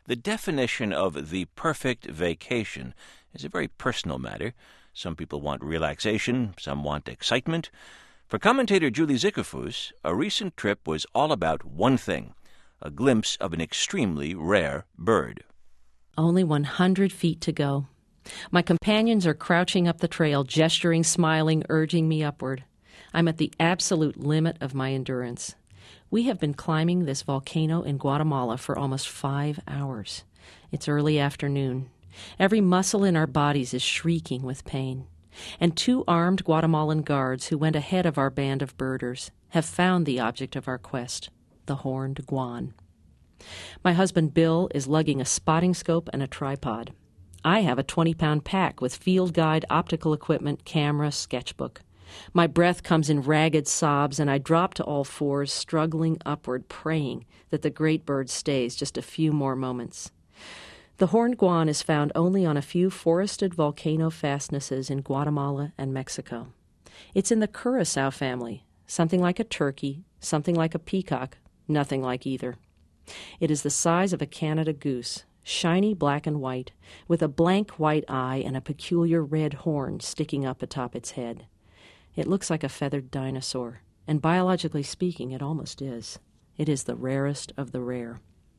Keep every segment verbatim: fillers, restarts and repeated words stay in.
The definition of the perfect vacation is a very personal matter. Some people want relaxation, some want excitement. For commentator Julie Zickerfuss, a recent trip was all about one thing, a glimpse of an extremely rare bird. Only one hundred feet to go. My companions are crouching up the trail, gesturing, smiling, urging me upward. I'm at the absolute limit of my endurance. We have been climbing this volcano in Guatemala for almost five hours. It's early afternoon. Every muscle in our bodies is shrieking with pain. And two armed Guatemalan guards who went ahead of our band of birders have found the object of our quest, the horned guan. My husband Bill is lugging a spotting scope and a tripod. I have a twenty-pound pack with field guide, optical equipment, camera, sketchbook. My breath comes in ragged sobs, and I drop to all fours, struggling upward, praying that the great bird stays just a few more moments. The horned guan is found only on a few forested volcano fastnesses in Guatemala and Mexico. It's in the curassow family, something like a turkey, something like a peacock, nothing like either. It is the size of a Canada goose, shiny black and white, with a blank white eye and a peculiar red horn sticking up atop its head. It looks like a feathered dinosaur, and biologically speaking, it almost is. It is the rarest of the rare.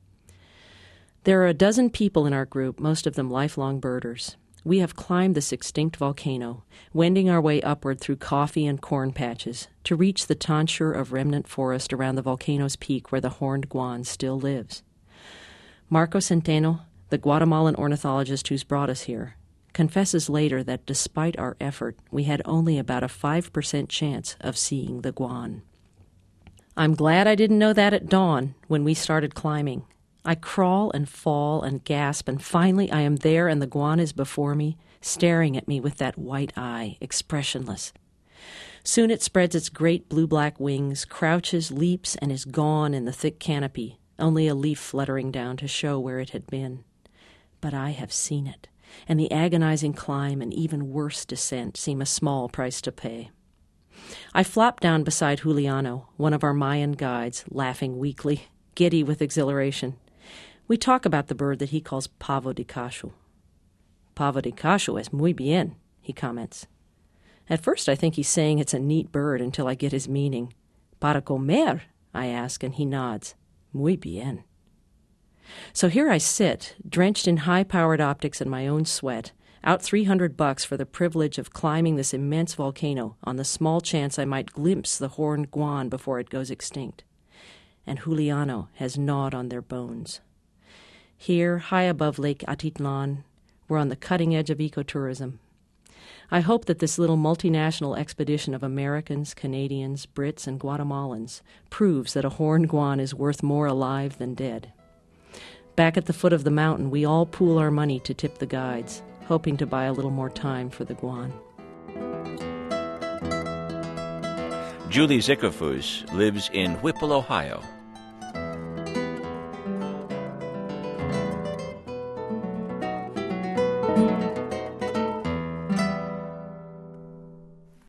There are a dozen people in our group, most of them lifelong birders. We have climbed this extinct volcano, wending our way upward through coffee and corn patches to reach the tonsure of remnant forest around the volcano's peak where the horned guan still lives. Marco Centeno, the Guatemalan ornithologist who's brought us here, confesses later that despite our effort, we had only about a five percent chance of seeing the guan. I'm glad I didn't know that at dawn when we started climbing. I crawl and fall and gasp, and finally I am there and the guan is before me, staring at me with that white eye, expressionless. Soon it spreads its great blue-black wings, crouches, leaps, and is gone in the thick canopy, only a leaf fluttering down to show where it had been. But I have seen it, and the agonizing climb and even worse descent seem a small price to pay. I flop down beside Juliano, one of our Mayan guides, laughing weakly, giddy with exhilaration. We talk about the bird that he calls pavo de cacho. Pavo de cacho es muy bien, he comments. At first I think he's saying it's a neat bird until I get his meaning. Para comer, I ask, and he nods. Muy bien. So here I sit, drenched in high-powered optics and my own sweat, out three hundred bucks for the privilege of climbing this immense volcano on the small chance I might glimpse the horned guan before it goes extinct. And Juliano has gnawed on their bones. Here, high above Lake Atitlan, we're on the cutting edge of ecotourism. I hope that this little multinational expedition of Americans, Canadians, Brits, and Guatemalans proves that a horned guan is worth more alive than dead. Back at the foot of the mountain, we all pool our money to tip the guides, hoping to buy a little more time for the guan. Julie Zickerfuss lives in Whipple, Ohio.